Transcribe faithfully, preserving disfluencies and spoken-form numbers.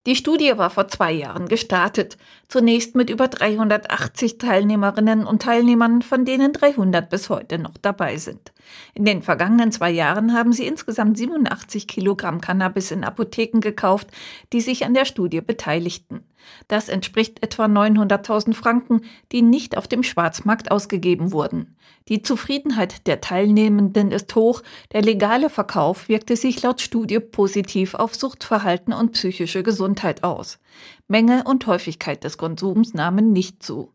Die Studie war vor zwei Jahren gestartet, zunächst mit über dreihundertachtzig Teilnehmerinnen und Teilnehmern, von denen dreihundert bis heute noch dabei sind. In den vergangenen zwei Jahren haben sie insgesamt siebenundachtzig Kilogramm Cannabis in Apotheken gekauft, die sich an der Studie beteiligten. Das entspricht etwa neunhunderttausend Franken, die nicht auf dem Schwarzmarkt ausgegeben wurden. Die Zufriedenheit der Teilnehmenden ist hoch, der legale Verkauf wirkte sich laut Studie positiv auf Suchtverhalten und psychische Gesundheit aus. Menge und Häufigkeit des Konsums nahmen nicht zu.